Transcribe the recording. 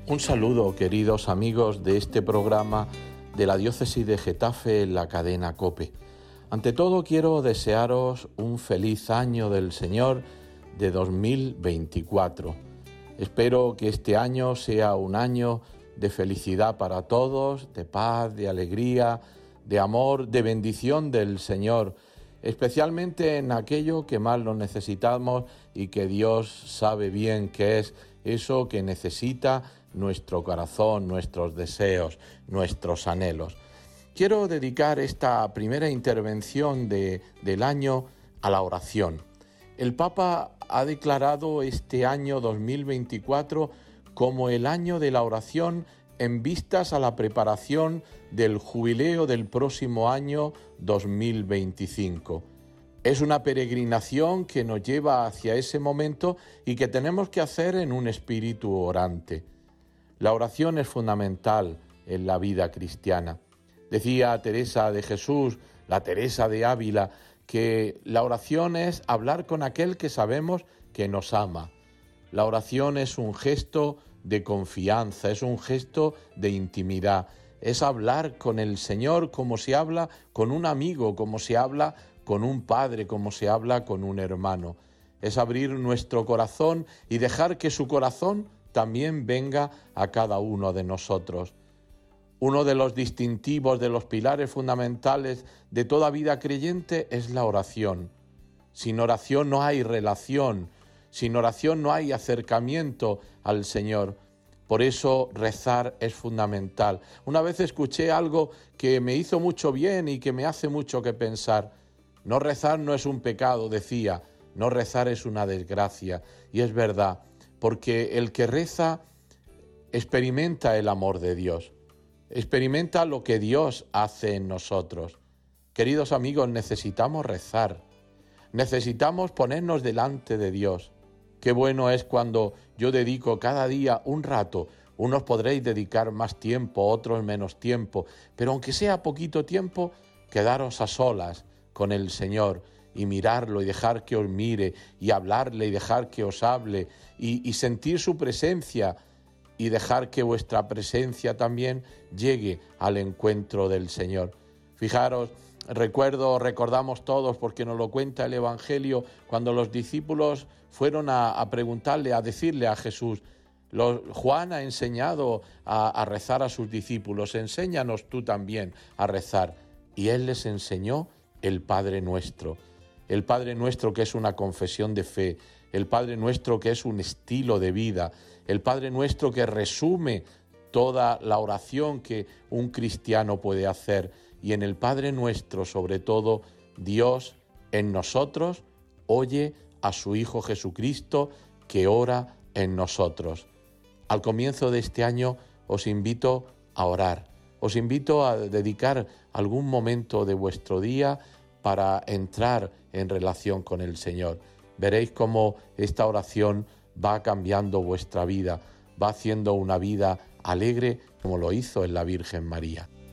Un saludo, queridos amigos de este programa de la Diócesis de Getafe en la cadena COPE. Ante todo, quiero desearos un feliz año del Señor de 2024. Espero que este año sea un año de felicidad para todos, de paz, de alegría, de amor, de bendición del Señor, especialmente en aquello que más lo necesitamos y que Dios sabe bien que es eso que necesita nuestro corazón, nuestros deseos, nuestros anhelos. Quiero dedicar esta primera intervención del año a la oración. El Papa ha declarado este año 2024 como el año de la oración en vistas a la preparación del jubileo del próximo año 2025. Es una peregrinación que nos lleva hacia ese momento y que tenemos que hacer en un espíritu orante. La oración es fundamental en la vida cristiana. Decía Teresa de Jesús, la Teresa de Ávila, que la oración es hablar con aquel que sabemos que nos ama. La oración es un gesto de confianza, es un gesto de intimidad, es hablar con el Señor como se habla con un amigo, como se habla con un padre, como se habla con un hermano. Es abrir nuestro corazón y dejar que su corazón también venga a cada uno de nosotros. Uno de los distintivos, de los pilares fundamentales de toda vida creyente es la oración. Sin oración no hay relación, sin oración no hay acercamiento al Señor. Por eso rezar es fundamental. Una vez escuché algo que me hizo mucho bien y que me hace mucho que pensar. No rezar no es un pecado, decía, no rezar es una desgracia. Y es verdad, porque el que reza experimenta el amor de Dios, experimenta lo que Dios hace en nosotros. Queridos amigos, necesitamos rezar, necesitamos ponernos delante de Dios. Qué bueno es cuando yo dedico cada día un rato. Unos podréis dedicar más tiempo, otros menos tiempo, pero aunque sea poquito tiempo, quedaros a solas con el Señor y mirarlo y dejar que os mire y hablarle y dejar que os hable y sentir su presencia y dejar que vuestra presencia también llegue al encuentro del Señor. Fijaros, recordamos todos, porque nos lo cuenta el Evangelio, cuando los discípulos fueron a preguntarle, a decirle a Jesús, Juan ha enseñado a rezar a sus discípulos, enséñanos tú también a rezar. Y él les enseñó el Padre Nuestro. El Padre Nuestro, que es una confesión de fe, el Padre Nuestro, que es un estilo de vida, el Padre Nuestro, que resume toda la oración que un cristiano puede hacer. Y en el Padre Nuestro, sobre todo, Dios en nosotros oye a su Hijo Jesucristo, que ora en nosotros. Al comienzo de este año os invito a orar, os invito a dedicar algún momento de vuestro día para entrar en relación con el Señor. Veréis cómo esta oración va cambiando vuestra vida, va haciendo una vida alegre como lo hizo en la Virgen María.